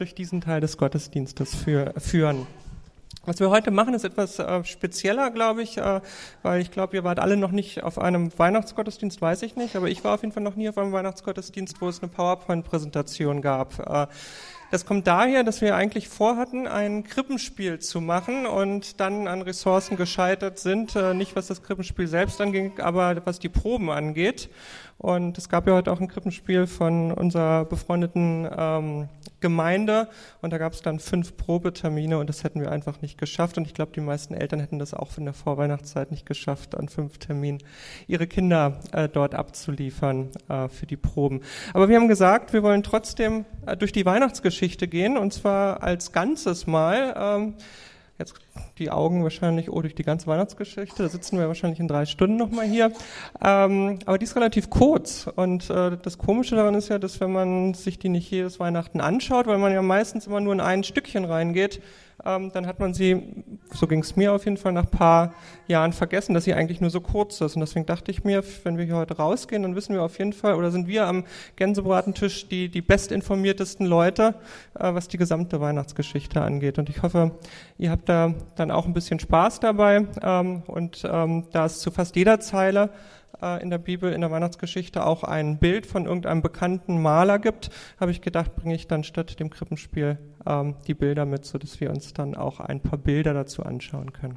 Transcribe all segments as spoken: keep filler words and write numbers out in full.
durch diesen Teil des Gottesdienstes für, führen. Was wir heute machen, ist etwas äh, spezieller, glaube ich, äh, weil ich glaube, ihr wart alle noch nicht auf einem Weihnachtsgottesdienst, weiß ich nicht, aber ich war auf jeden Fall noch nie auf einem Weihnachtsgottesdienst, wo es eine PowerPoint-Präsentation gab. Äh, das kommt daher, dass wir eigentlich vorhatten, ein Krippenspiel zu machen und dann an Ressourcen gescheitert sind, äh, nicht was das Krippenspiel selbst angeht, aber was die Proben angeht. Und es gab ja heute auch ein Krippenspiel von unserer befreundeten ähm, Gemeinde und da gab es dann fünf Probetermine und das hätten wir einfach nicht geschafft und ich glaube, die meisten Eltern hätten das auch in der Vorweihnachtszeit nicht geschafft, an fünf Terminen ihre Kinder äh, dort abzuliefern äh, für die Proben. Aber wir haben gesagt, wir wollen trotzdem äh, durch die Weihnachtsgeschichte gehen und zwar als Ganzes Mal. Ähm, Jetzt die Augen wahrscheinlich, oh, durch die ganze Weihnachtsgeschichte, da sitzen wir wahrscheinlich in drei Stunden nochmal hier. Ähm, aber die ist relativ kurz und äh, das Komische daran ist ja, dass wenn man sich die nicht jedes Weihnachten anschaut, weil man ja meistens immer nur in ein Stückchen reingeht, ähm, dann hat man sie, so ging es mir auf jeden Fall, nach ein paar Jahren vergessen, dass sie eigentlich nur so kurz ist. Und deswegen dachte ich mir, wenn wir hier heute rausgehen, dann wissen wir auf jeden Fall, oder sind wir am Gänsebratentisch die, die bestinformiertesten Leute, äh, was die gesamte Weihnachtsgeschichte angeht. Und ich hoffe, ihr habt da dann auch ein bisschen Spaß dabei. Ähm, und ähm, da es zu fast jeder Zeile in der Bibel, in der Weihnachtsgeschichte auch ein Bild von irgendeinem bekannten Maler gibt, habe ich gedacht, bringe ich dann statt dem Krippenspiel ähm, die Bilder mit, sodass wir uns dann auch ein paar Bilder dazu anschauen können.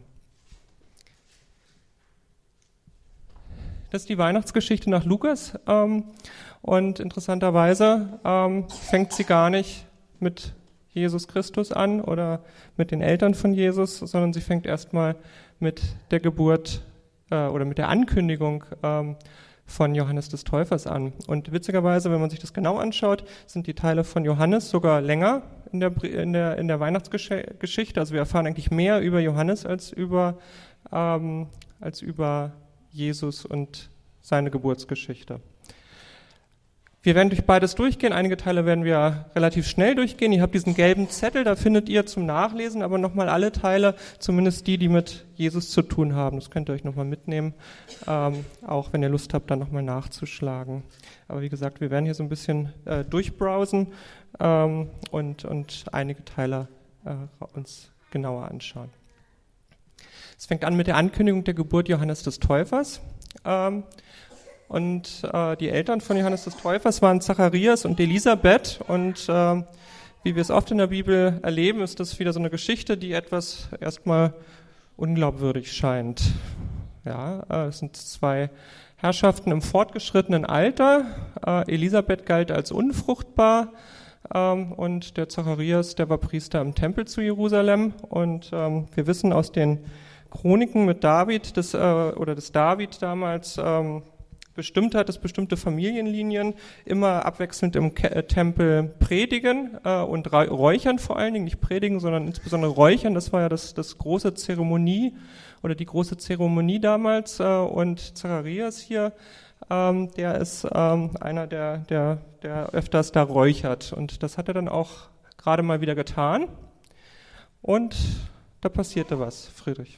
Das ist die Weihnachtsgeschichte nach Lukas ähm, und interessanterweise ähm, fängt sie gar nicht mit Jesus Christus an oder mit den Eltern von Jesus, sondern sie fängt erstmal mit der Geburt oder mit der Ankündigung ähm, von Johannes des Täufers an. Und witzigerweise, wenn man sich das genau anschaut, sind die Teile von Johannes sogar länger in der, in der, in der Weihnachtsgeschichte. Also wir erfahren eigentlich mehr über Johannes als über, ähm, als über Jesus und seine Geburtsgeschichte. Wir werden durch beides durchgehen. Einige Teile werden wir relativ schnell durchgehen. Ihr habt diesen gelben Zettel, da findet ihr zum Nachlesen aber nochmal alle Teile, zumindest die, die mit Jesus zu tun haben. Das könnt ihr euch nochmal mitnehmen, ähm, auch wenn ihr Lust habt, dann nochmal nachzuschlagen. Aber wie gesagt, wir werden hier so ein bisschen äh, durchbrowsen ähm, und, und einige Teile äh, uns genauer anschauen. Es fängt an mit der Ankündigung der Geburt Johannes des Täufers. Ähm, Und äh, die Eltern von Johannes des Täufers waren Zacharias und Elisabeth. Und äh, wie wir es oft in der Bibel erleben, ist das wieder so eine Geschichte, die etwas erstmal unglaubwürdig scheint. Ja, äh, es sind zwei Herrschaften im fortgeschrittenen Alter. Äh, Elisabeth galt als unfruchtbar ähm, und der Zacharias, der war Priester im Tempel zu Jerusalem. Und ähm, wir wissen aus den Chroniken mit David, des, äh, oder des David damals, ähm, bestimmt hat, dass bestimmte Familienlinien immer abwechselnd im Ke- Tempel predigen äh, und räuchern vor allen Dingen, nicht predigen, sondern insbesondere räuchern. Das war ja das, das große Zeremonie oder die große Zeremonie damals. Äh, und Zacharias hier, ähm, der ist ähm, einer, der, der, der öfters da räuchert. Und das hat er dann auch gerade mal wieder getan. Und da passierte was, Friedrich.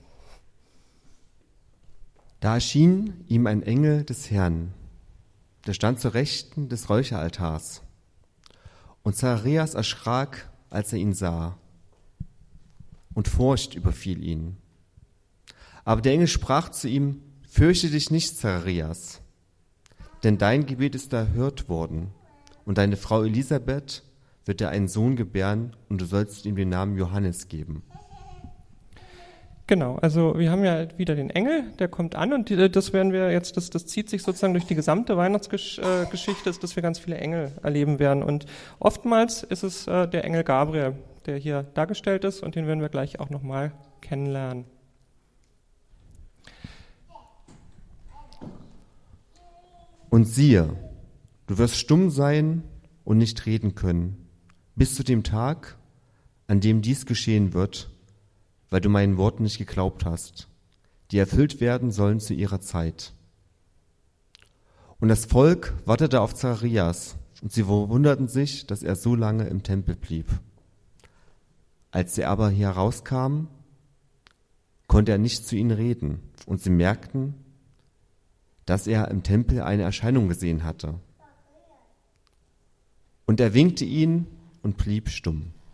Da erschien ihm ein Engel des Herrn, der stand zur Rechten des Räucheraltars. Und Zacharias erschrak, als er ihn sah, und Furcht überfiel ihn. Aber der Engel sprach zu ihm: Fürchte dich nicht, Zacharias, denn dein Gebet ist erhört worden, und deine Frau Elisabeth wird dir einen Sohn gebären, und du sollst ihm den Namen Johannes geben. Genau, also wir haben ja wieder den Engel, der kommt an und das werden wir jetzt, das, das zieht sich sozusagen durch die gesamte Weihnachtsgeschichte, ist, dass wir ganz viele Engel erleben werden. Und oftmals ist es äh, der Engel Gabriel, der hier dargestellt ist und den werden wir gleich auch nochmal kennenlernen. Und siehe, du wirst stumm sein und nicht reden können, bis zu dem Tag, an dem dies geschehen wird, weil du meinen Worten nicht geglaubt hast, die erfüllt werden sollen zu ihrer Zeit. Und das Volk wartete auf Zacharias, und sie verwunderten sich, dass er so lange im Tempel blieb. Als er aber hier herauskam, konnte er nicht zu ihnen reden, und sie merkten, dass er im Tempel eine Erscheinung gesehen hatte. Und er winkte ihnen und blieb stumm.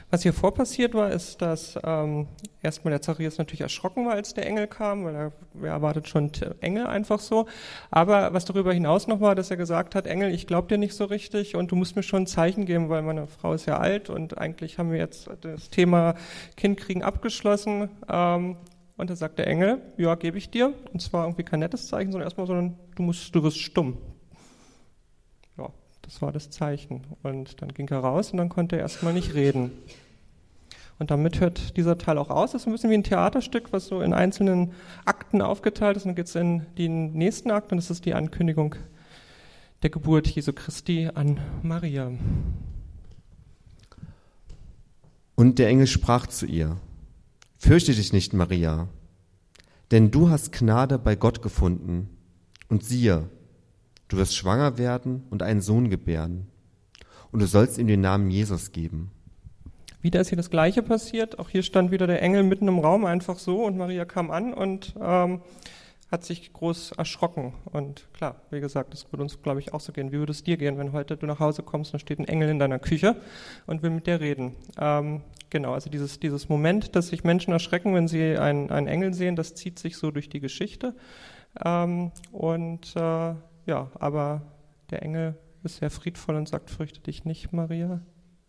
Was hier vorpassiert war, ist, dass ähm, erstmal der Zacharias natürlich erschrocken war, als der Engel kam, weil er, er erwartet schon Engel einfach so. Aber was darüber hinaus noch war, dass er gesagt hat, Engel, ich glaube dir nicht so richtig und du musst mir schon ein Zeichen geben, weil meine Frau ist ja alt und eigentlich haben wir jetzt das Thema Kindkriegen abgeschlossen. Ähm, und da sagt der Engel, ja, gebe ich dir. Und zwar irgendwie kein nettes Zeichen, sondern erstmal, sondern du musst, du wirst stumm. Ja, das war das Zeichen. Und dann ging er raus und dann konnte er erstmal nicht reden. Und damit hört dieser Teil auch aus. Das ist ein bisschen wie ein Theaterstück, was so in einzelnen Akten aufgeteilt ist. Und dann geht es in den nächsten Akt und das ist die Ankündigung der Geburt Jesu Christi an Maria. Und der Engel sprach zu ihr: Fürchte dich nicht, Maria, denn du hast Gnade bei Gott gefunden. Und siehe, du wirst schwanger werden und einen Sohn gebären. Und du sollst ihm den Namen Jesus geben. Wieder ist hier das Gleiche passiert. Auch hier stand wieder der Engel mitten im Raum einfach so und Maria kam an und ähm, hat sich groß erschrocken. Und klar, wie gesagt, das würde uns, glaube ich, auch so gehen. Wie würde es dir gehen, wenn heute du nach Hause kommst und da steht ein Engel in deiner Küche und will mit dir reden? Ähm, genau, also dieses, dieses Moment, dass sich Menschen erschrecken, wenn sie einen, einen Engel sehen, das zieht sich so durch die Geschichte. Ähm, und äh, ja, aber der Engel ist sehr friedvoll und sagt, fürchte dich nicht, Maria.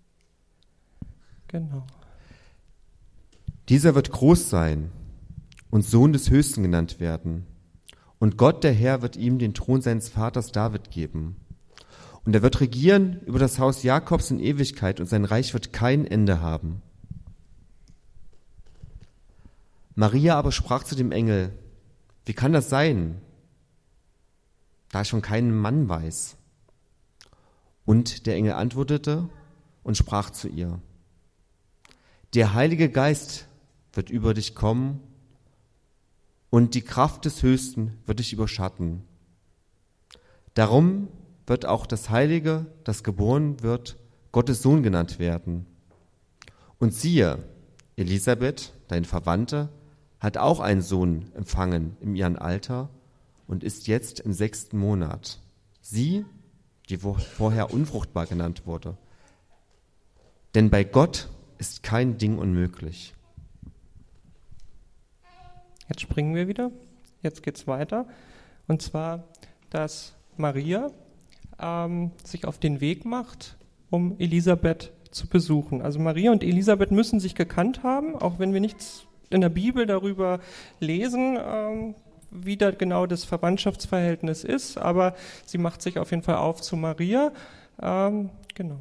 Genau. Dieser wird groß sein und Sohn des Höchsten genannt werden. Und Gott, der Herr, wird ihm den Thron seines Vaters David geben. Und er wird regieren über das Haus Jakobs in Ewigkeit und sein Reich wird kein Ende haben. Maria aber sprach zu dem Engel: Wie kann das sein, da ich schon keinen Mann weiß? Und der Engel antwortete und sprach zu ihr: Der Heilige Geist wird über dich kommen und die Kraft des Höchsten wird dich überschatten. Darum wird auch das Heilige, das geboren wird, Gottes Sohn genannt werden. Und siehe, Elisabeth, deine Verwandte, hat auch einen Sohn empfangen in ihrem Alter und ist jetzt im sechsten Monat. Sie, die vorher unfruchtbar genannt wurde. Denn bei Gott ist kein Ding unmöglich. Jetzt springen wir wieder. Jetzt geht's weiter. Und zwar, dass Maria ähm, sich auf den Weg macht, um Elisabeth zu besuchen. Also Maria und Elisabeth müssen sich gekannt haben, auch wenn wir nichts in der Bibel darüber lesen, ähm, wie da genau das Verwandtschaftsverhältnis ist. Aber sie macht sich auf jeden Fall auf zu Maria. Ähm, genau.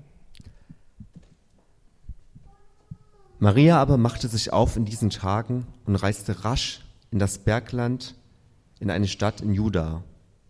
Maria aber machte sich auf in diesen Tagen und reiste rasch in das Bergland, in eine Stadt in Juda.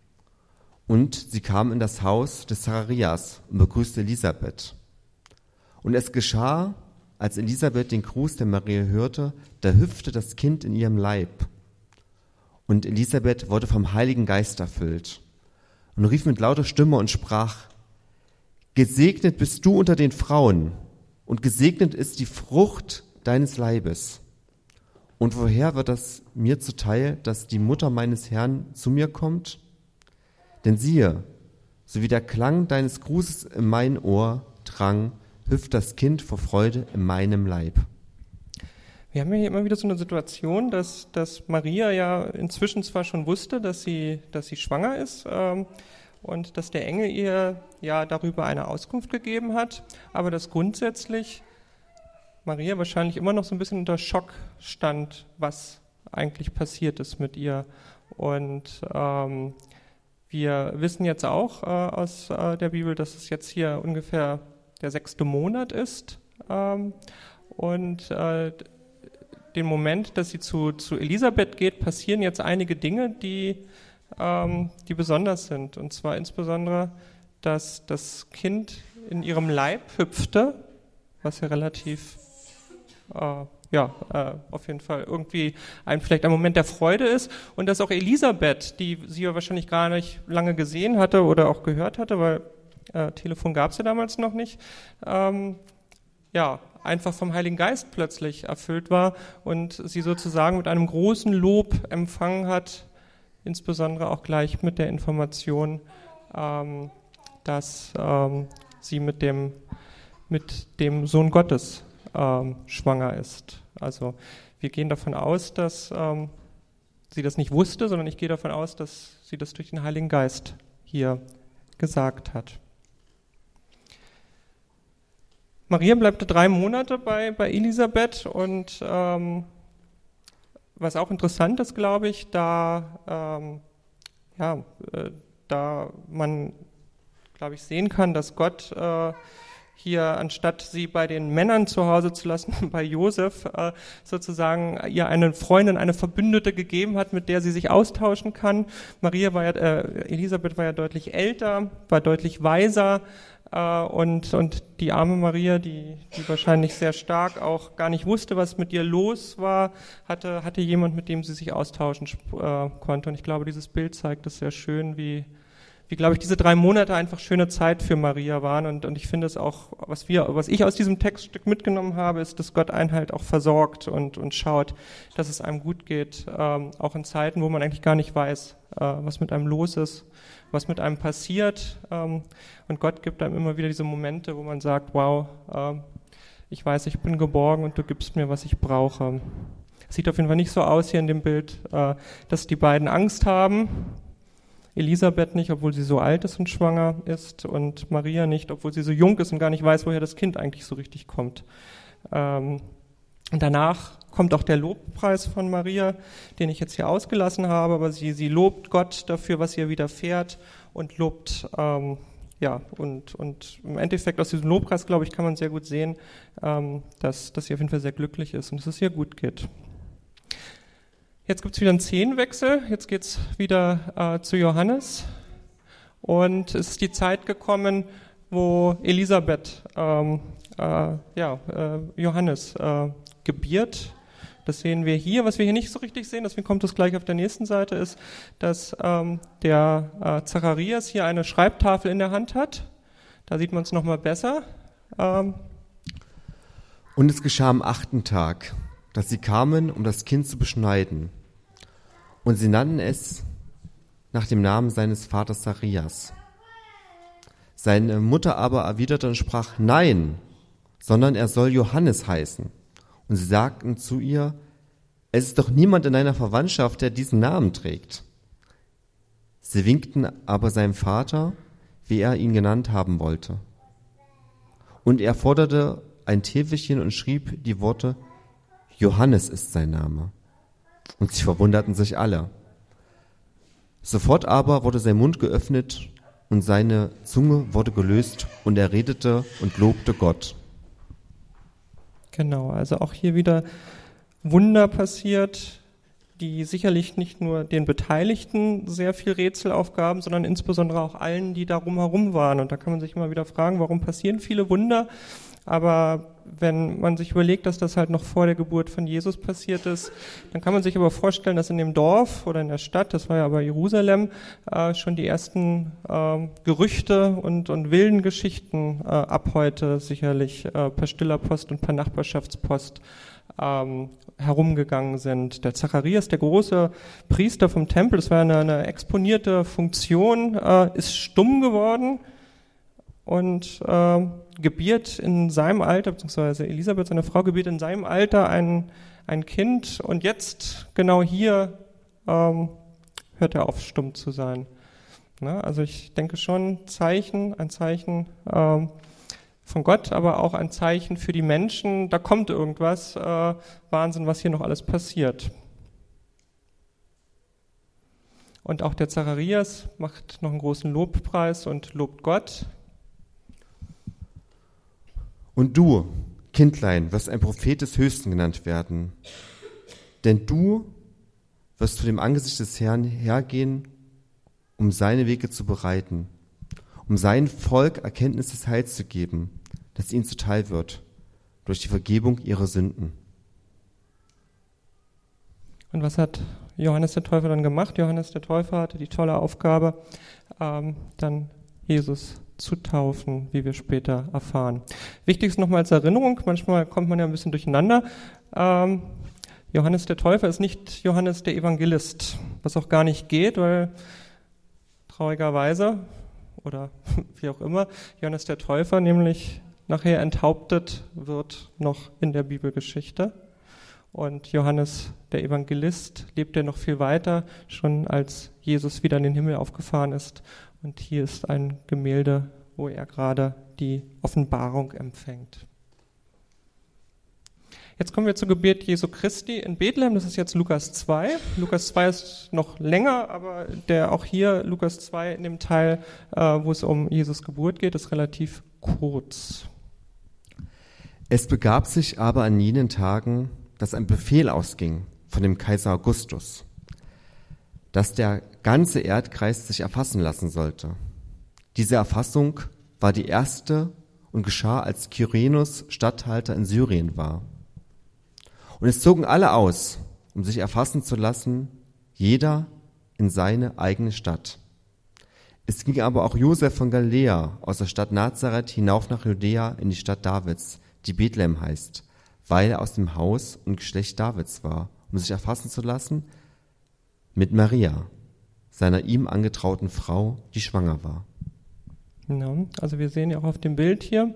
Und sie kam in das Haus des Zacharias und begrüßte Elisabeth. Und es geschah, als Elisabeth den Gruß der Maria hörte, da hüpfte das Kind in ihrem Leib. Und Elisabeth wurde vom Heiligen Geist erfüllt und rief mit lauter Stimme und sprach: Gesegnet bist du unter den Frauen, und gesegnet ist die Frucht deines Leibes. Und woher wird das mir zuteil, dass die Mutter meines Herrn zu mir kommt? Denn siehe, so wie der Klang deines Grußes in mein Ohr drang, hüpft das Kind vor Freude in meinem Leib. Wir haben ja hier immer wieder so eine Situation, dass, dass Maria ja inzwischen zwar schon wusste, dass sie, dass sie schwanger ist, ähm, und dass der Engel ihr ja darüber eine Auskunft gegeben hat, aber dass grundsätzlich Maria wahrscheinlich immer noch so ein bisschen unter Schock stand, was eigentlich passiert ist mit ihr. Und ähm, wir wissen jetzt auch äh, aus äh, der Bibel, dass es jetzt hier ungefähr der sechste Monat ist. Ähm, und äh, den Moment, dass sie zu, zu Elisabeth geht, passieren jetzt einige Dinge, die ähm, die besonders sind. Und zwar insbesondere, dass das Kind in ihrem Leib hüpfte, was ja relativ, äh, ja, äh, auf jeden Fall irgendwie ein, vielleicht ein Moment der Freude ist. Und dass auch Elisabeth, die sie ja wahrscheinlich gar nicht lange gesehen hatte oder auch gehört hatte, weil äh, Telefon gab es ja damals noch nicht, ähm, ja, einfach vom Heiligen Geist plötzlich erfüllt war und sie sozusagen mit einem großen Lob empfangen hat, insbesondere auch gleich mit der Information, ähm, dass ähm, sie mit dem, mit dem Sohn Gottes ähm, schwanger ist. Also wir gehen davon aus, dass ähm, sie das nicht wusste, sondern ich gehe davon aus, dass sie das durch den Heiligen Geist hier gesagt hat. Maria bleibt drei Monate bei, bei Elisabeth und ähm, was auch interessant ist, glaube ich, da, ähm, ja, äh, da man, glaube ich, sehen kann, dass Gott äh, hier, anstatt sie bei den Männern zu Hause zu lassen, bei Josef äh, sozusagen ihr eine Freundin, eine Verbündete gegeben hat, mit der sie sich austauschen kann. Maria war ja, äh, Elisabeth war ja deutlich älter, war deutlich weiser, äh, und, und die arme Maria, die, die wahrscheinlich sehr stark auch gar nicht wusste, was mit ihr los war, hatte, hatte jemand, mit dem sie sich austauschen äh, konnte. Und ich glaube, dieses Bild zeigt es sehr schön, wie wie, glaube ich, diese drei Monate einfach schöne Zeit für Maria waren. Und, und ich finde es auch, was wir, was ich aus diesem Textstück mitgenommen habe, ist, dass Gott einen halt auch versorgt und, und schaut, dass es einem gut geht, ähm, auch in Zeiten, wo man eigentlich gar nicht weiß, äh, was mit einem los ist, was mit einem passiert. Ähm, und Gott gibt einem immer wieder diese Momente, wo man sagt, wow, äh, ich weiß, ich bin geborgen und du gibst mir, was ich brauche. Es sieht auf jeden Fall nicht so aus hier in dem Bild, äh, dass die beiden Angst haben. Elisabeth nicht, obwohl sie so alt ist und schwanger ist, und Maria nicht, obwohl sie so jung ist und gar nicht weiß, woher das Kind eigentlich so richtig kommt. Ähm, und danach kommt auch der Lobpreis von Maria, den ich jetzt hier ausgelassen habe, aber sie, sie lobt Gott dafür, was ihr widerfährt, und lobt, ähm, ja, und, und im Endeffekt aus diesem Lobpreis, glaube ich, kann man sehr gut sehen, ähm, dass, dass sie auf jeden Fall sehr glücklich ist und dass es ihr gut geht. Jetzt gibt es wieder einen Szenenwechsel, jetzt geht es wieder äh, zu Johannes, und es ist die Zeit gekommen, wo Elisabeth ähm, äh, ja, äh, Johannes äh, gebiert. Das sehen wir hier. Was wir hier nicht so richtig sehen, deswegen kommt es gleich auf der nächsten Seite, ist, dass ähm, der äh, Zacharias hier eine Schreibtafel in der Hand hat. Da sieht man es nochmal besser. Ähm, Und es geschah am achten Tag, dass sie kamen, um das Kind zu beschneiden. Und sie nannten es nach dem Namen seines Vaters Zacharias. Seine Mutter aber erwiderte und sprach, nein, sondern er soll Johannes heißen. Und sie sagten zu ihr, es ist doch niemand in deiner Verwandtschaft, der diesen Namen trägt. Sie winkten aber seinem Vater, wie er ihn genannt haben wollte. Und er forderte ein Täfelchen und schrieb die Worte, Johannes ist sein Name. Und sie verwunderten sich alle. Sofort aber wurde sein Mund geöffnet und seine Zunge wurde gelöst und er redete und lobte Gott. Genau, also auch hier wieder Wunder passiert, die sicherlich nicht nur den Beteiligten sehr viel Rätsel aufgaben, sondern insbesondere auch allen, die darum herum waren. Und da kann man sich immer wieder fragen, warum passieren viele Wunder? Aber wenn man sich überlegt, dass das halt noch vor der Geburt von Jesus passiert ist, dann kann man sich aber vorstellen, dass in dem Dorf oder in der Stadt, das war ja aber Jerusalem, äh, schon die ersten äh, Gerüchte und, und wilden Geschichten äh, ab heute sicherlich äh, per stiller Post und per Nachbarschaftspost ähm, herumgegangen sind. Der Zacharias, der große Priester vom Tempel, das war eine, eine exponierte Funktion, äh, ist stumm geworden und äh, gebiert in seinem Alter, beziehungsweise Elisabeth, seine Frau, gebiert in seinem Alter ein, ein Kind, und jetzt, genau hier, ähm, hört er auf, stumm zu sein. Na, also ich denke schon, Zeichen, ein Zeichen ähm, von Gott, aber auch ein Zeichen für die Menschen, da kommt irgendwas, äh, Wahnsinn, was hier noch alles passiert. Und auch der Zacharias macht noch einen großen Lobpreis und lobt Gott. Und du, Kindlein, wirst ein Prophet des Höchsten genannt werden. Denn du wirst zu dem Angesicht des Herrn hergehen, um seine Wege zu bereiten, um sein Volk Erkenntnis des Heils zu geben, das ihnen zuteil wird, durch die Vergebung ihrer Sünden. Und was hat Johannes der Täufer dann gemacht? Johannes der Täufer hatte die tolle Aufgabe, ähm, dann Jesus zu taufen, wie wir später erfahren. Wichtig ist nochmal als Erinnerung, manchmal kommt man ja ein bisschen durcheinander. Ähm, Johannes der Täufer ist nicht Johannes der Evangelist, was auch gar nicht geht, weil traurigerweise oder wie auch immer, Johannes der Täufer nämlich nachher enthauptet wird, noch in der Bibelgeschichte. Und Johannes, der Evangelist, lebt ja noch viel weiter, schon als Jesus wieder in den Himmel aufgefahren ist. Und hier ist ein Gemälde, wo er gerade die Offenbarung empfängt. Jetzt kommen wir zur Geburt Jesu Christi in Bethlehem. Das ist jetzt Lukas zwei. Lukas zwei ist noch länger, aber der auch hier, Lukas zwei, in dem Teil, äh, wo es um Jesus Geburt geht, ist relativ kurz. Es begab sich aber an jenen Tagen, dass ein Befehl ausging von dem Kaiser Augustus, dass der ganze Erdkreis sich erfassen lassen sollte. Diese Erfassung war die erste und geschah, als Kyrenus Statthalter in Syrien war. Und es zogen alle aus, um sich erfassen zu lassen, jeder in seine eigene Stadt. Es ging aber auch Josef von Galiläa aus der Stadt Nazareth hinauf nach Judäa in die Stadt Davids, die Bethlehem heißt, weil er aus dem Haus und Geschlecht Davids war, um sich erfassen zu lassen mit Maria, seiner ihm angetrauten Frau, die schwanger war. Ja, also wir sehen ja auch auf dem Bild hier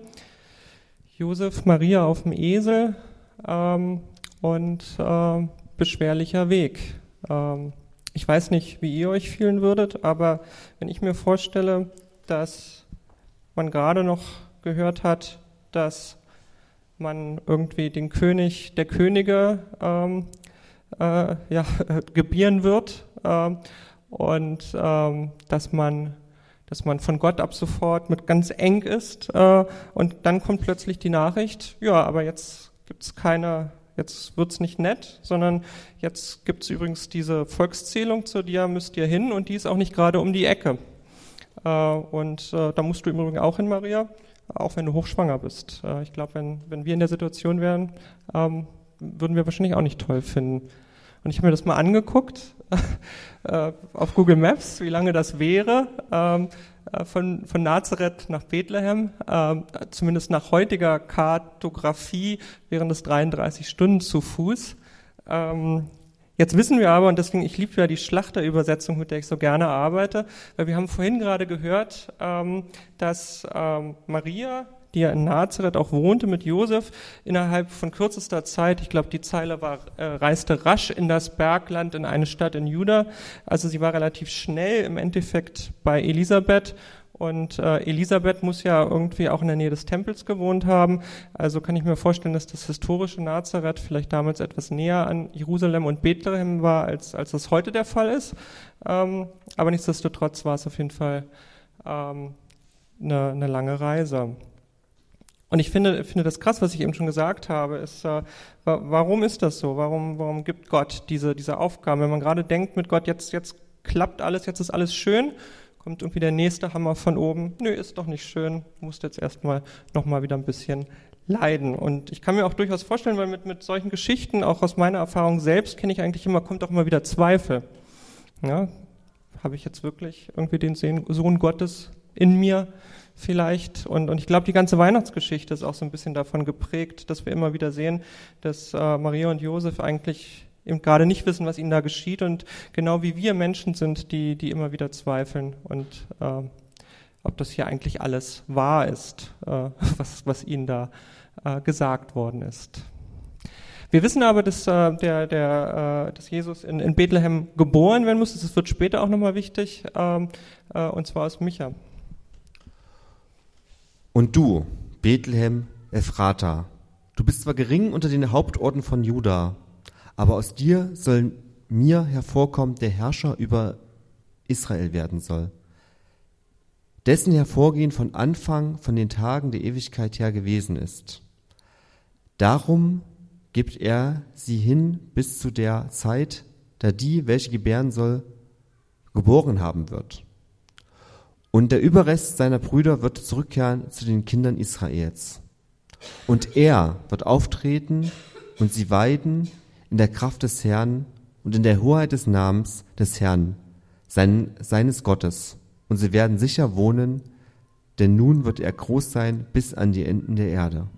Josef, Maria auf dem Esel ähm, und äh, beschwerlicher Weg. Ähm, ich weiß nicht, wie ihr euch fühlen würdet, aber wenn ich mir vorstelle, dass man gerade noch gehört hat, dass man irgendwie den König der Könige ähm, äh, ja, gebieren wird äh, und ähm, dass man dass man von Gott ab sofort mit ganz eng ist äh, und dann kommt plötzlich die Nachricht, ja, aber jetzt gibt's keine, jetzt wird's nicht nett, sondern jetzt gibt's übrigens diese Volkszählung, zu der müsst ihr hin und die ist auch nicht gerade um die Ecke. Äh, und äh, da musst du im Übrigen auch hin, Maria, auch wenn du hochschwanger bist. Äh, ich glaube, wenn, wenn wir in der Situation wären, ähm, würden wir wahrscheinlich auch nicht toll finden. Und ich habe mir das mal angeguckt äh, auf Google Maps, wie lange das wäre, ähm, äh, von, von Nazareth nach Bethlehem. Ähm, zumindest nach heutiger Kartografie wären das dreiunddreißig Stunden zu Fuß. Ähm, jetzt wissen wir aber, und deswegen, ich liebe ja die Schlachterübersetzung, mit der ich so gerne arbeite, weil wir haben vorhin gerade gehört, ähm, dass ähm, Maria, die ja in Nazareth auch wohnte mit Josef, innerhalb von kürzester Zeit, ich glaube, die Zeile war, äh, reiste rasch in das Bergland, in eine Stadt in Juda. Also sie war relativ schnell im Endeffekt bei Elisabeth. Und äh, Elisabeth muss ja irgendwie auch in der Nähe des Tempels gewohnt haben. Also kann ich mir vorstellen, dass das historische Nazareth vielleicht damals etwas näher an Jerusalem und Bethlehem war, als, als das heute der Fall ist. Ähm, aber nichtsdestotrotz war es auf jeden Fall ähm, eine, eine lange Reise. Und ich finde, finde das krass, was ich eben schon gesagt habe, ist, äh, warum ist das so? Warum, warum gibt Gott diese, diese Aufgaben? Wenn man gerade denkt mit Gott, jetzt, jetzt klappt alles, jetzt ist alles schön, kommt irgendwie der nächste Hammer von oben. Nö, ist doch nicht schön, musst jetzt erstmal nochmal wieder ein bisschen leiden. Und ich kann mir auch durchaus vorstellen, weil mit, mit solchen Geschichten, auch aus meiner Erfahrung selbst, kenne ich eigentlich immer, kommt auch immer wieder Zweifel. Ja, habe ich jetzt wirklich irgendwie den Sohn Gottes in mir? Vielleicht. Und, und ich glaube, die ganze Weihnachtsgeschichte ist auch so ein bisschen davon geprägt, dass wir immer wieder sehen, dass äh, Maria und Josef eigentlich eben gerade nicht wissen, was ihnen da geschieht und genau wie wir Menschen sind, die, die immer wieder zweifeln und äh, ob das hier eigentlich alles wahr ist, äh, was, was ihnen da äh, gesagt worden ist. Wir wissen aber, dass, äh, der, der, äh, dass Jesus in, in Bethlehem geboren werden muss. Das wird später auch nochmal wichtig, ähm, äh, und zwar aus Micha. Und du, Bethlehem Ephrata, du bist zwar gering unter den Hauptorten von Juda, aber aus dir soll mir hervorkommen, der Herrscher über Israel werden soll, dessen Hervorgehen von Anfang, von den Tagen der Ewigkeit her gewesen ist. Darum gibt er sie hin bis zu der Zeit, da die, welche gebären soll, geboren haben wird. Und der Überrest seiner Brüder wird zurückkehren zu den Kindern Israels. Und er wird auftreten und sie weiden in der Kraft des Herrn und in der Hoheit des Namens des Herrn, sein, seines Gottes. Und sie werden sicher wohnen, denn nun wird er groß sein bis an die Enden der Erde.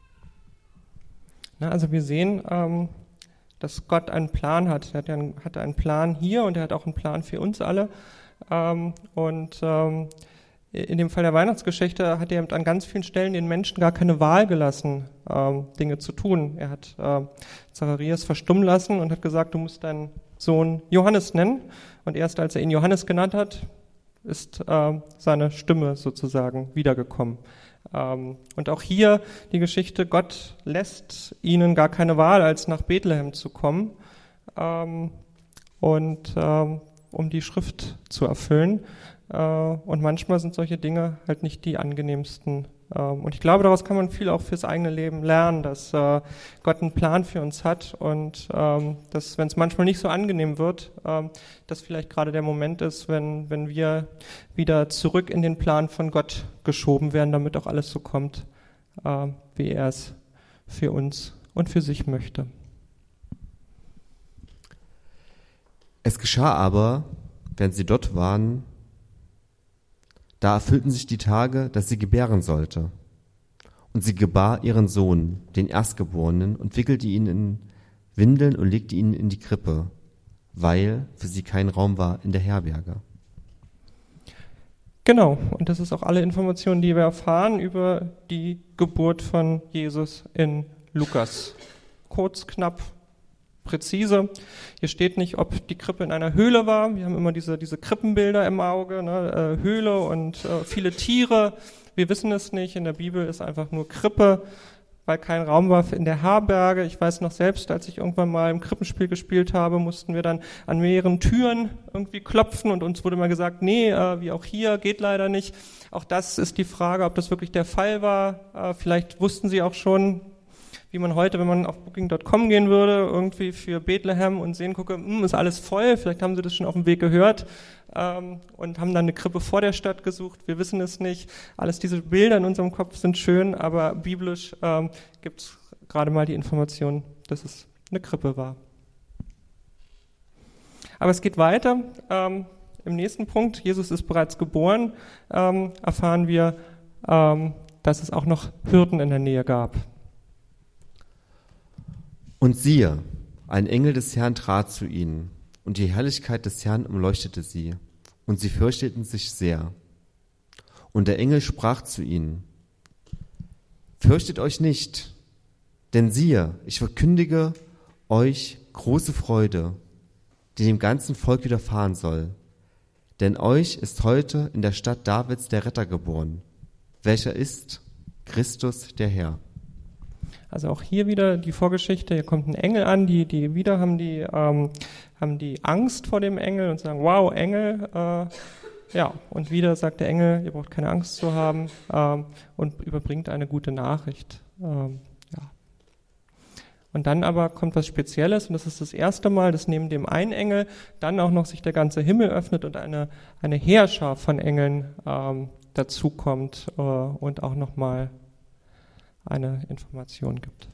Na, also wir sehen, ähm, dass Gott einen Plan hat. Er hat, ja einen, hat einen Plan hier und er hat auch einen Plan für uns alle. Ähm, und ähm, in dem Fall der Weihnachtsgeschichte hat er an ganz vielen Stellen den Menschen gar keine Wahl gelassen, ähm, Dinge zu tun. Er hat äh, Zacharias verstummen lassen und hat gesagt, du musst deinen Sohn Johannes nennen. Und erst als er ihn Johannes genannt hat, ist äh, seine Stimme sozusagen wiedergekommen. Ähm, und auch hier die Geschichte, Gott lässt ihnen gar keine Wahl, als nach Bethlehem zu kommen, ähm, und ähm, um die Schrift zu erfüllen. Äh, und manchmal sind solche Dinge halt nicht die angenehmsten. Ähm, und ich glaube, daraus kann man viel auch fürs eigene Leben lernen, dass äh, Gott einen Plan für uns hat und ähm, dass, wenn es manchmal nicht so angenehm wird, ähm, dass vielleicht gerade der Moment ist, wenn, wenn wir wieder zurück in den Plan von Gott geschoben werden, damit auch alles so kommt, äh, wie er es für uns und für sich möchte. Es geschah aber, während sie dort waren, da erfüllten sich die Tage, dass sie gebären sollte. Und sie gebar ihren Sohn, den Erstgeborenen, und wickelte ihn in Windeln und legte ihn in die Krippe, weil für sie kein Raum war in der Herberge. Genau, und das ist auch alle Informationen, die wir erfahren über die Geburt von Jesus in Lukas. Kurz, knapp, präzise. Hier steht nicht, ob die Krippe in einer Höhle war. Wir haben immer diese, diese Krippenbilder im Auge, ne? äh, Höhle und äh, viele Tiere. Wir wissen es nicht. In der Bibel ist einfach nur Krippe, weil kein Raum war in der Herberge. Ich weiß noch selbst, als ich irgendwann mal im Krippenspiel gespielt habe, mussten wir dann an mehreren Türen irgendwie klopfen und uns wurde mal gesagt, nee, äh, wie auch hier, geht leider nicht. Auch das ist die Frage, ob das wirklich der Fall war. Äh, vielleicht wussten sie auch schon, wie man heute, wenn man auf booking Punkt com gehen würde, irgendwie für Bethlehem und sehen gucke, hm, ist alles voll, vielleicht haben sie das schon auf dem Weg gehört ähm, und haben dann eine Krippe vor der Stadt gesucht, wir wissen es nicht. Alles diese Bilder in unserem Kopf sind schön, aber biblisch ähm, gibt es gerade mal die Information, dass es eine Krippe war. Aber es geht weiter. Ähm, im nächsten Punkt, Jesus ist bereits geboren, ähm, erfahren wir, ähm, dass es auch noch Hirten in der Nähe gab. Und siehe, ein Engel des Herrn trat zu ihnen, und die Herrlichkeit des Herrn umleuchtete sie, und sie fürchteten sich sehr. Und der Engel sprach zu ihnen, fürchtet euch nicht, denn siehe, ich verkündige euch große Freude, die dem ganzen Volk widerfahren soll. Denn euch ist heute in der Stadt Davids der Retter geboren, welcher ist Christus der Herr. Also auch hier wieder die Vorgeschichte, hier kommt ein Engel an, die, die wieder haben die, ähm, haben die Angst vor dem Engel und sagen, wow, Engel, äh, ja, und wieder sagt der Engel, ihr braucht keine Angst zu haben, ähm, und überbringt eine gute Nachricht. Ähm, ja. Und dann aber kommt was Spezielles und das ist das erste Mal, dass neben dem einen Engel dann auch noch sich der ganze Himmel öffnet und eine, eine Heerschar von Engeln ähm, dazukommt äh, und auch nochmal eine Information gibt.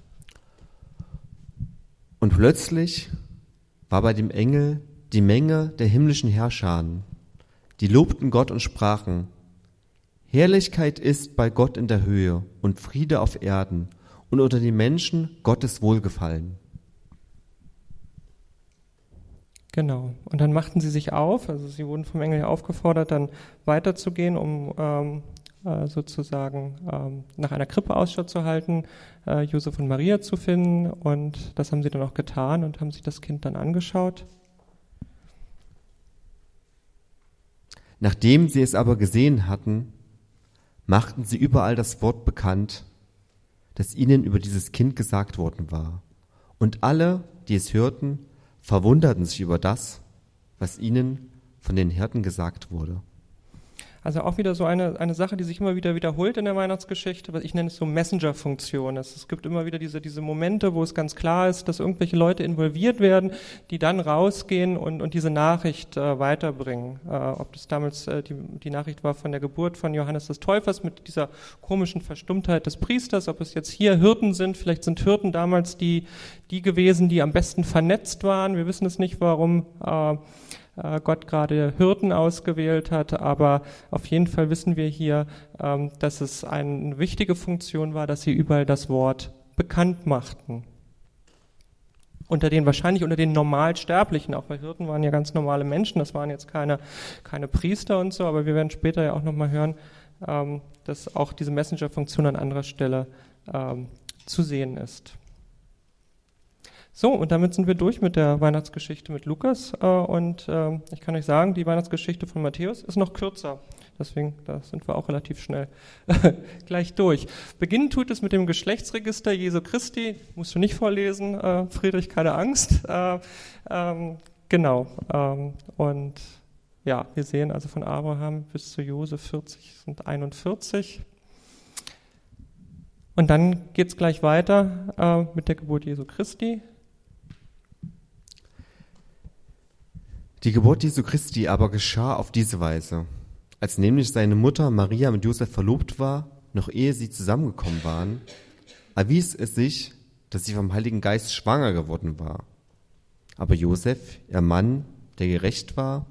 Und plötzlich war bei dem Engel die Menge der himmlischen Herrscharen, die lobten Gott und sprachen, Herrlichkeit ist bei Gott in der Höhe und Friede auf Erden und unter den Menschen Gottes Wohlgefallen. Genau. Und dann machten sie sich auf, also sie wurden vom Engel aufgefordert, dann weiterzugehen, um ähm, sozusagen ähm, nach einer Krippe Ausschau zu halten, äh, Josef und Maria zu finden, und das haben sie dann auch getan und haben sich das Kind dann angeschaut. Nachdem sie es aber gesehen hatten, machten sie überall das Wort bekannt, das ihnen über dieses Kind gesagt worden war. Und alle, die es hörten, verwunderten sich über das, was ihnen von den Hirten gesagt wurde. Also auch wieder so eine, eine Sache, die sich immer wieder wiederholt in der Weihnachtsgeschichte, was ich nenne es so Messenger-Funktion. Es gibt immer wieder diese, diese Momente, wo es ganz klar ist, dass irgendwelche Leute involviert werden, die dann rausgehen und, und diese Nachricht äh, weiterbringen. Äh, ob das damals äh, die, die Nachricht war von der Geburt von Johannes des Täufers mit dieser komischen Verstummtheit des Priesters, ob es jetzt hier Hirten sind, vielleicht sind Hirten damals die, die gewesen, die am besten vernetzt waren. Wir wissen es nicht, warum äh, Gott gerade Hirten ausgewählt hat, aber auf jeden Fall wissen wir hier, dass es eine wichtige Funktion war, dass sie überall das Wort bekannt machten. unter den, wahrscheinlich unter den Normalsterblichen, auch weil Hirten waren ja ganz normale Menschen, das waren jetzt keine, keine Priester und so, aber wir werden später ja auch nochmal hören, ähm, dass auch diese Messenger-Funktion an anderer Stelle ähm, zu sehen ist. So, und damit sind wir durch mit der Weihnachtsgeschichte mit Lukas. Äh, und äh, ich kann euch sagen, die Weihnachtsgeschichte von Matthäus ist noch kürzer. Deswegen, da sind wir auch relativ schnell gleich durch. Beginnen tut es mit dem Geschlechtsregister Jesu Christi. Musst du nicht vorlesen, äh, Friedrich, keine Angst. Äh, ähm, genau. Ähm, und ja, wir sehen also von Abraham bis zu Josef vierzig sind einundvierzig. Und dann geht es gleich weiter äh, mit der Geburt Jesu Christi. Die Geburt Jesu Christi aber geschah auf diese Weise. Als nämlich seine Mutter Maria mit Josef verlobt war, noch ehe sie zusammengekommen waren, erwies es sich, dass sie vom Heiligen Geist schwanger geworden war. Aber Josef, ihr Mann, der gerecht war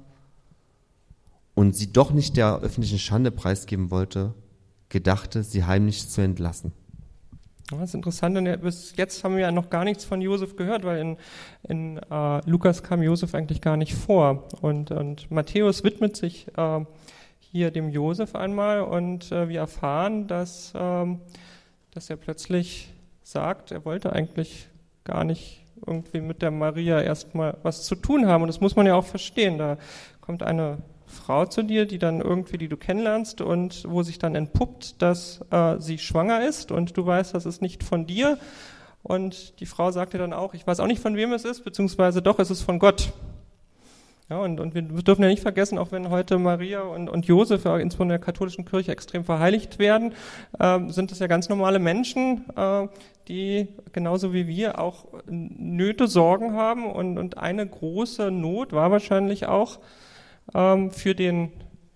und sie doch nicht der öffentlichen Schande preisgeben wollte, gedachte, sie heimlich zu entlassen. Das ist interessant, denn bis jetzt haben wir ja noch gar nichts von Josef gehört, weil in, in äh, Lukas kam Josef eigentlich gar nicht vor. Und, und Matthäus widmet sich äh, hier dem Josef einmal und äh, wir erfahren, dass, ähm, dass er plötzlich sagt, er wollte eigentlich gar nicht irgendwie mit der Maria erstmal was zu tun haben. Und das muss man ja auch verstehen. Da kommt eine Frau zu dir, die dann irgendwie, die du kennenlernst und wo sich dann entpuppt, dass äh, sie schwanger ist und du weißt, das ist nicht von dir. Und die Frau sagt dir dann auch, ich weiß auch nicht, von wem es ist, beziehungsweise doch, es ist von Gott. Ja, und, und wir dürfen ja nicht vergessen, auch wenn heute Maria und, und Josef, ja, insbesondere in der katholischen Kirche, extrem verheiligt werden, äh, sind es ja ganz normale Menschen, äh, die genauso wie wir auch Nöte, Sorgen haben. Und, und eine große Not war wahrscheinlich auch, für den,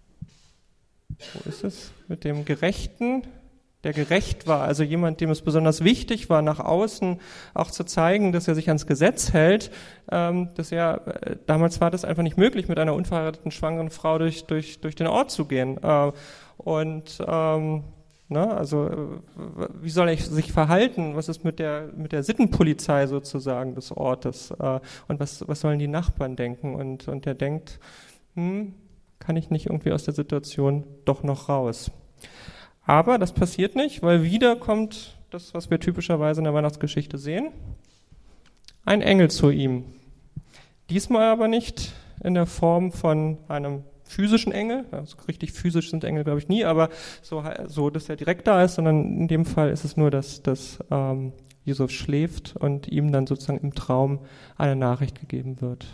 wo ist es, mit dem Gerechten, der gerecht war, also jemand, dem es besonders wichtig war, nach außen auch zu zeigen, dass er sich ans Gesetz hält, dass er, damals war das einfach nicht möglich, mit einer unverheirateten schwangeren Frau durch, durch, durch den Ort zu gehen. Und, ähm, ne, also, wie soll er sich verhalten? Was ist mit der, mit der Sittenpolizei sozusagen des Ortes? Und was, was sollen die Nachbarn denken? Und, und er denkt, Hm, kann ich nicht irgendwie aus der Situation doch noch raus. Aber das passiert nicht, weil wieder kommt das, was wir typischerweise in der Weihnachtsgeschichte sehen, ein Engel zu ihm. Diesmal aber nicht in der Form von einem physischen Engel, also richtig physisch sind Engel, glaube ich, nie, aber so, so, dass er direkt da ist, sondern in dem Fall ist es nur, dass, dass ähm, Jesus schläft und ihm dann sozusagen im Traum eine Nachricht gegeben wird.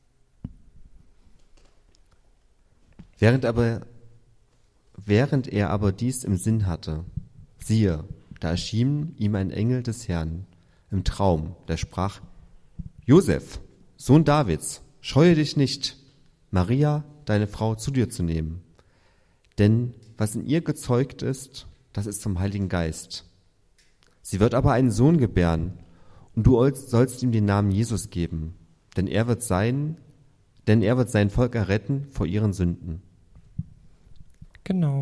Während, aber, während er aber dies im Sinn hatte, siehe, da erschien ihm ein Engel des Herrn im Traum, der sprach, Josef, Sohn Davids, scheue dich nicht, Maria, deine Frau, zu dir zu nehmen. Denn was in ihr gezeugt ist, das ist vom Heiligen Geist. Sie wird aber einen Sohn gebären, und du sollst ihm den Namen Jesus geben, denn er wird sein, denn er wird sein Volk erretten vor ihren Sünden. Genau.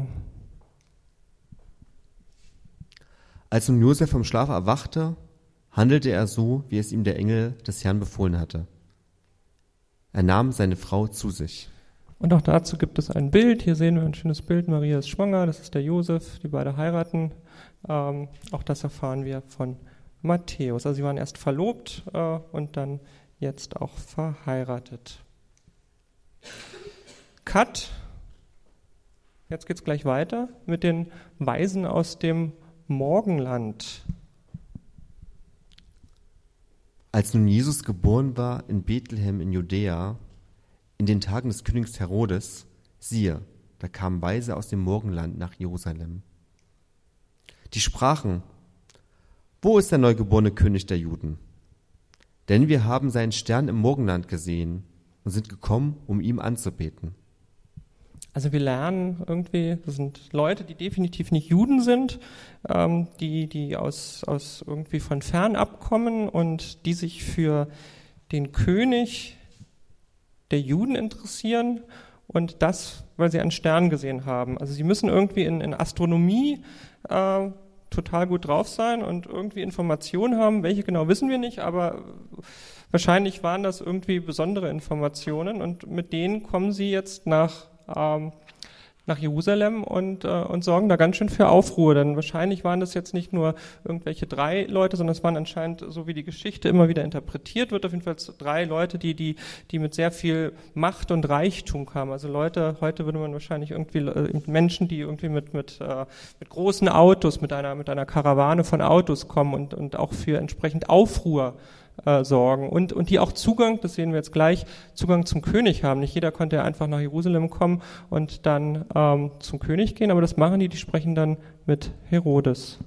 Als nun Josef vom Schlaf erwachte, handelte er so, wie es ihm der Engel des Herrn befohlen hatte. Er nahm seine Frau zu sich. Und auch dazu gibt es ein Bild. Hier sehen wir ein schönes Bild. Maria ist schwanger, das ist der Josef, die beide heiraten. Ähm, auch das erfahren wir von Matthäus. Also sie waren erst verlobt äh, und dann jetzt auch verheiratet. Cut. Jetzt geht's gleich weiter mit den Weisen aus dem Morgenland. Als nun Jesus geboren war in Bethlehem in Judäa, in den Tagen des Königs Herodes, siehe, da kamen Weise aus dem Morgenland nach Jerusalem. Die sprachen, wo ist der neugeborene König der Juden? Denn wir haben seinen Stern im Morgenland gesehen und sind gekommen, um ihm anzubeten. Also wir lernen irgendwie, das sind Leute, die definitiv nicht Juden sind, ähm, die, die aus, aus irgendwie von fernab kommen und die sich für den König der Juden interessieren und das, weil sie einen Stern gesehen haben. Also sie müssen irgendwie in, in Astronomie äh, total gut drauf sein und irgendwie Informationen haben. Welche genau wissen wir nicht, aber Wahrscheinlich waren das irgendwie besondere Informationen und mit denen kommen sie jetzt nach, ähm, nach Jerusalem und, äh, und sorgen da ganz schön für Aufruhr. Denn wahrscheinlich waren das jetzt nicht nur irgendwelche drei Leute, sondern es waren anscheinend, so wie die Geschichte immer wieder interpretiert wird, auf jeden Fall drei Leute, die, die, die mit sehr viel Macht und Reichtum kamen. Also Leute, heute würde man wahrscheinlich irgendwie äh, Menschen, die irgendwie mit, mit, äh, mit großen Autos, mit einer, mit einer Karawane von Autos kommen und, und auch für entsprechend Aufruhr Äh, sorgen und und die auch Zugang, das sehen wir jetzt gleich, Zugang zum König haben. Nicht jeder konnte ja einfach nach Jerusalem kommen und dann ähm, zum König gehen, aber das machen die, die sprechen dann mit Herodes.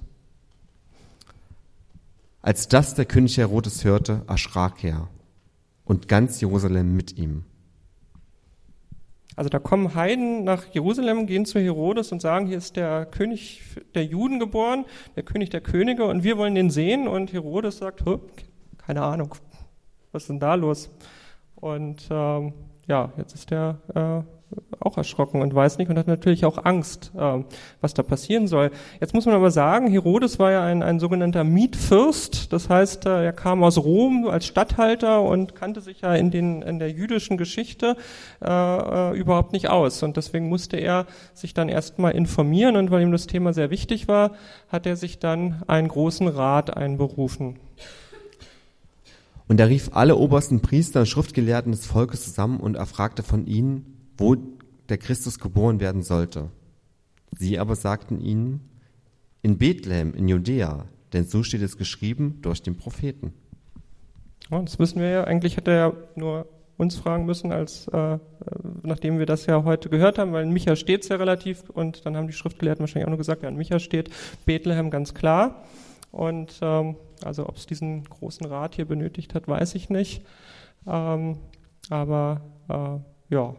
Als das der König Herodes hörte, erschrak er und ganz Jerusalem mit ihm. Also da kommen Heiden nach Jerusalem, gehen zu Herodes und sagen, hier ist der König der Juden geboren, der König der Könige und wir wollen den sehen. Und Herodes sagt, keine Ahnung, was ist denn da los? Und ähm, ja, jetzt ist der äh, auch erschrocken und weiß nicht und hat natürlich auch Angst, äh, was da passieren soll. Jetzt muss man aber sagen, Herodes war ja ein, ein sogenannter Mietfürst, das heißt, äh, er kam aus Rom als Statthalter und kannte sich ja in, den, in der jüdischen Geschichte äh, überhaupt nicht aus. Und deswegen musste er sich dann erstmal informieren und weil ihm das Thema sehr wichtig war, hat er sich dann einen großen Rat einberufen. Und er rief alle obersten Priester und Schriftgelehrten des Volkes zusammen und erfragte von ihnen, wo der Christus geboren werden sollte. Sie aber sagten ihnen, in Bethlehem, in Judäa, denn so steht es geschrieben durch den Propheten. Ja, das wissen wir ja. Eigentlich hätte er nur uns fragen müssen, als äh, nachdem wir das ja heute gehört haben, weil in Micha steht es ja relativ und dann haben die Schriftgelehrten wahrscheinlich auch nur gesagt, ja, in Micha steht Bethlehem ganz klar. Und ähm, also ob es diesen großen Rat hier benötigt hat, weiß ich nicht. Ähm, aber äh, ja.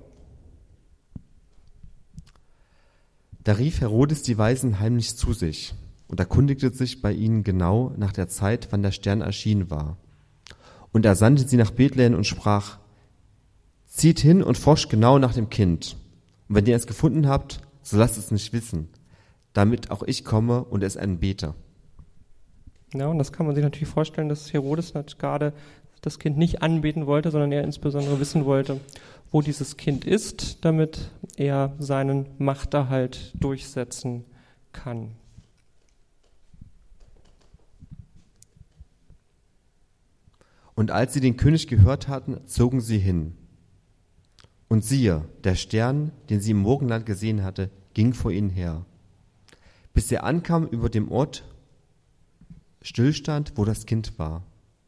Da rief Herodes die Weisen heimlich zu sich und erkundigte sich bei ihnen genau nach der Zeit, wann der Stern erschienen war. Und er sandte sie nach Bethlehem und sprach, zieht hin und forscht genau nach dem Kind. Und wenn ihr es gefunden habt, so lasst es mich wissen, damit auch ich komme und es anbete. Ja, und das kann man sich natürlich vorstellen, dass Herodes gerade das Kind nicht anbeten wollte, sondern er insbesondere wissen wollte, wo dieses Kind ist, damit er seinen Machterhalt durchsetzen kann. Und als sie den König gehört hatten, zogen sie hin. Und siehe, der Stern, den sie im Morgenland gesehen hatte, ging vor ihnen her, bis er ankam über dem Ort, stillstand, wo das Kind war.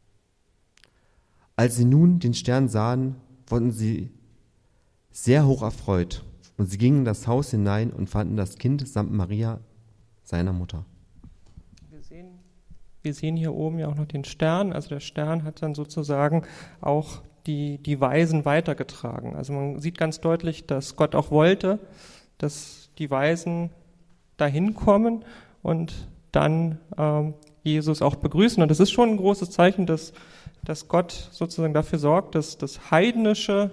Als sie nun den Stern sahen, wurden sie sehr hoch erfreut, und sie gingen in das Haus hinein und fanden das Kind samt Maria, seiner Mutter. Wir sehen, wir sehen hier oben ja auch noch den Stern, also der Stern hat dann sozusagen auch die, die Weisen weitergetragen. Also man sieht ganz deutlich, dass Gott auch wollte, dass die Weisen dahin kommen und dann ähm, Jesus auch begrüßen. Und das ist schon ein großes Zeichen, dass, dass Gott sozusagen dafür sorgt, dass das heidnische,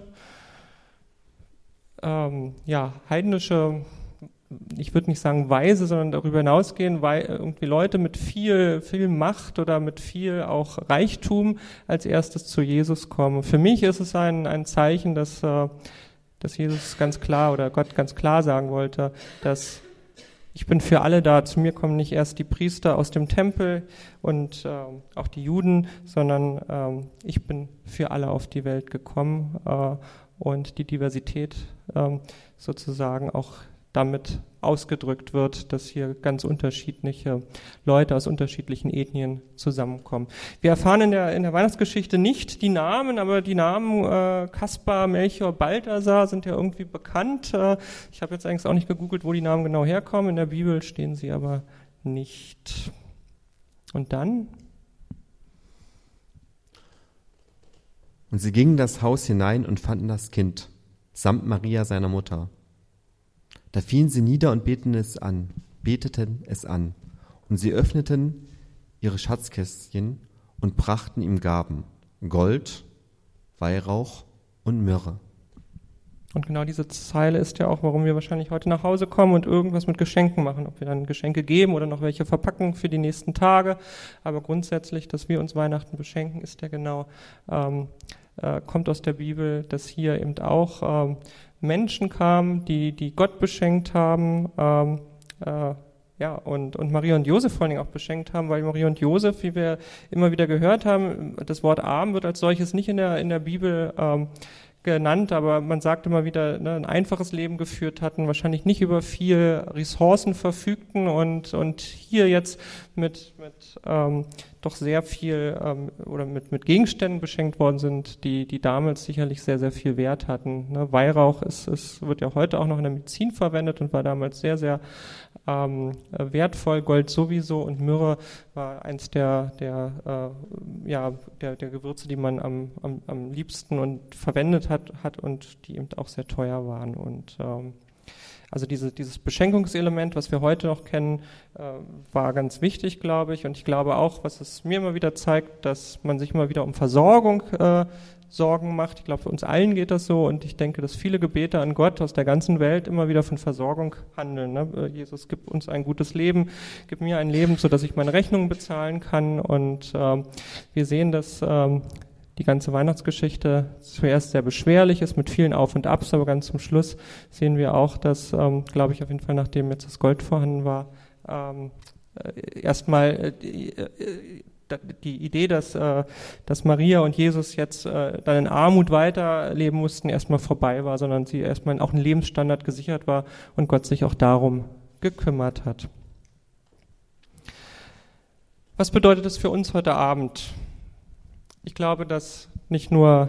ähm, ja, heidnische, ich würde nicht sagen Weise, sondern darüber hinausgehen, weil irgendwie Leute mit viel, viel Macht oder mit viel auch Reichtum als erstes zu Jesus kommen. Für mich ist es ein, ein Zeichen, dass, äh, dass Jesus ganz klar oder Gott ganz klar sagen wollte, dass ich bin für alle da. Zu mir kommen nicht erst die Priester aus dem Tempel und äh, auch die Juden, sondern äh, ich bin für alle auf die Welt gekommen äh, und die Diversität äh, sozusagen auch damit ausgedrückt wird, dass hier ganz unterschiedliche Leute aus unterschiedlichen Ethnien zusammenkommen. Wir erfahren in der, in der Weihnachtsgeschichte nicht die Namen, aber die Namen äh, Kaspar, Melchior, Balthasar sind ja irgendwie bekannt. Äh, ich habe jetzt eigentlich auch nicht gegoogelt, wo die Namen genau herkommen. In der Bibel stehen sie aber nicht. Und dann? Und sie gingen in das Haus hinein und fanden das Kind, samt Maria, seiner Mutter. Da fielen sie nieder und beteten es an, beteten es an. Und sie öffneten ihre Schatzkästchen und brachten ihm Gaben, Gold, Weihrauch und Myrrhe. Und genau diese Zeile ist ja auch, warum wir wahrscheinlich heute nach Hause kommen und irgendwas mit Geschenken machen. Ob wir dann Geschenke geben oder noch welche verpacken für die nächsten Tage. Aber grundsätzlich, dass wir uns Weihnachten beschenken, ist ja genau, ähm, äh, kommt aus der Bibel, dass hier eben auch ähm, Menschen kamen, die, die Gott beschenkt haben, ähm, äh, ja, und, und Maria und Josef vor allen Dingen auch beschenkt haben, weil Maria und Josef, wie wir immer wieder gehört haben, das Wort arm wird als solches nicht in der, in der Bibel ähm, genannt, aber man sagt immer wieder, ne, ein einfaches Leben geführt hatten, wahrscheinlich nicht über viel Ressourcen verfügten und und hier jetzt mit mit ähm, doch sehr viel ähm, oder mit mit Gegenständen beschenkt worden sind, die die damals sicherlich sehr sehr viel Wert hatten. Ne, Weihrauch ist ist wird ja heute auch noch in der Medizin verwendet und war damals sehr sehr ähm, wertvoll. Gold sowieso und Myrrhe war eins der der äh, ja der der Gewürze, die man am am, am liebsten und verwendet hat hat und die eben auch sehr teuer waren. Und ähm, also diese, dieses Beschenkungselement, was wir heute noch kennen, äh, war ganz wichtig, glaube ich. Und ich glaube auch, was es mir immer wieder zeigt, dass man sich immer wieder um Versorgung äh, Sorgen macht. Ich glaube, für uns allen geht das so. Und ich denke, dass viele Gebete an Gott aus der ganzen Welt immer wieder von Versorgung handeln. Ne? Jesus, gib uns ein gutes Leben, gib mir ein Leben, sodass ich meine Rechnungen bezahlen kann. Und ähm, wir sehen, dass ähm, die ganze Weihnachtsgeschichte zuerst sehr beschwerlich ist mit vielen Auf und Abs, aber ganz zum Schluss sehen wir auch, dass, ähm, glaube ich, auf jeden Fall, nachdem jetzt das Gold vorhanden war, ähm, äh, erstmal äh, äh, die Idee, dass, äh, dass Maria und Jesus jetzt äh, dann in Armut weiterleben mussten, erstmal vorbei war, sondern sie erstmal auch ein Lebensstandard gesichert war und Gott sich auch darum gekümmert hat. Was bedeutet es für uns heute Abend? Ich glaube, dass nicht nur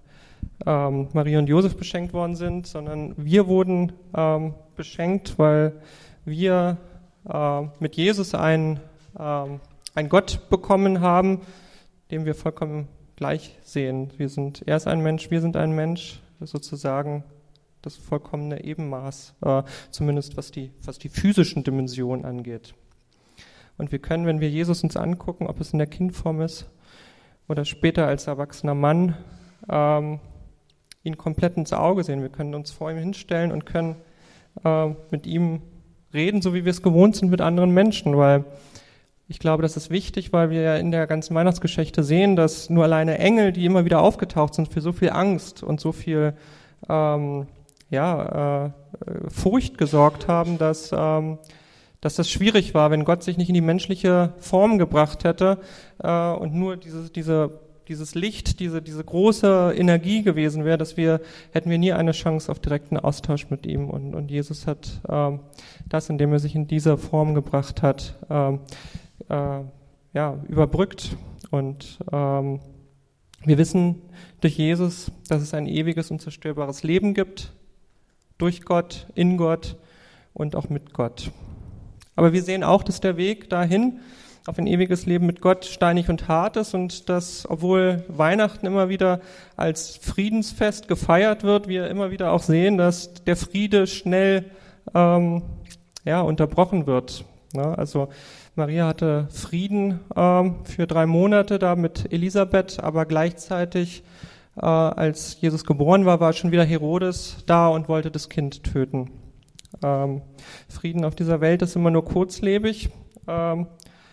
ähm, Maria und Josef beschenkt worden sind, sondern wir wurden ähm, beschenkt, weil wir äh, mit Jesus einen, ähm, einen Gott bekommen haben, dem wir vollkommen gleich sehen. Wir sind, er ist ein Mensch, wir sind ein Mensch, sozusagen das vollkommene Ebenmaß, äh, zumindest was die, was die physischen Dimensionen angeht. Und wir können, wenn wir Jesus uns angucken, ob es in der Kindform ist, oder später als erwachsener Mann, ähm, ihn komplett ins Auge sehen. Wir können uns vor ihm hinstellen und können äh, mit ihm reden, so wie wir es gewohnt sind mit anderen Menschen, weil ich glaube, das ist wichtig, weil wir ja in der ganzen Weihnachtsgeschichte sehen, dass nur alleine Engel, die immer wieder aufgetaucht sind, für so viel Angst und so viel ähm, ja, äh, Furcht gesorgt haben, dass ähm, dass das schwierig war, wenn Gott sich nicht in die menschliche Form gebracht hätte äh, und nur diese, diese, dieses Licht, diese, diese große Energie gewesen wäre, dass wir, hätten wir nie eine Chance auf direkten Austausch mit ihm. Und, und Jesus hat äh, das, indem er sich in diese Form gebracht hat, äh, äh, ja, überbrückt. Und ähm, wir wissen durch Jesus, dass es ein ewiges, unzerstörbares Leben gibt, durch Gott, in Gott und auch mit Gott. Aber wir sehen auch, dass der Weg dahin auf ein ewiges Leben mit Gott steinig und hart ist und dass, obwohl Weihnachten immer wieder als Friedensfest gefeiert wird, wir immer wieder auch sehen, dass der Friede schnell ähm, ja, unterbrochen wird. Ja, also Maria hatte Frieden ähm, für drei Monate da mit Elisabeth, aber gleichzeitig, äh, als Jesus geboren war, war schon wieder Herodes da und wollte das Kind töten. Ähm, Frieden auf dieser Welt ist immer nur kurzlebig ähm,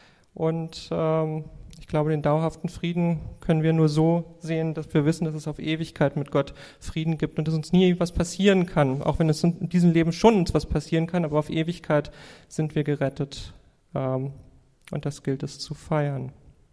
und ähm, ich glaube, den dauerhaften Frieden können wir nur so sehen, dass wir wissen, dass es auf Ewigkeit mit Gott Frieden gibt und dass uns nie was passieren kann, auch wenn es in diesem Leben schon uns was passieren kann, aber auf Ewigkeit sind wir gerettet ähm, und das gilt es zu feiern.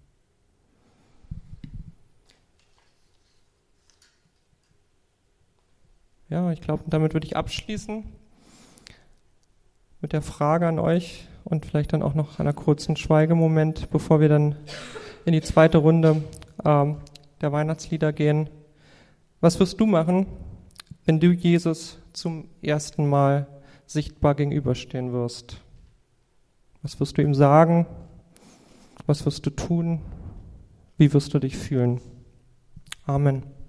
Ja, ich glaube, damit würde ich abschließen mit der Frage an euch und vielleicht dann auch noch einer kurzen Schweigemoment, bevor wir dann in die zweite Runde ähm, der Weihnachtslieder gehen. Was wirst du machen, wenn du Jesus zum ersten Mal sichtbar gegenüberstehen wirst? Was wirst du ihm sagen? Was wirst du tun? Wie wirst du dich fühlen? Amen.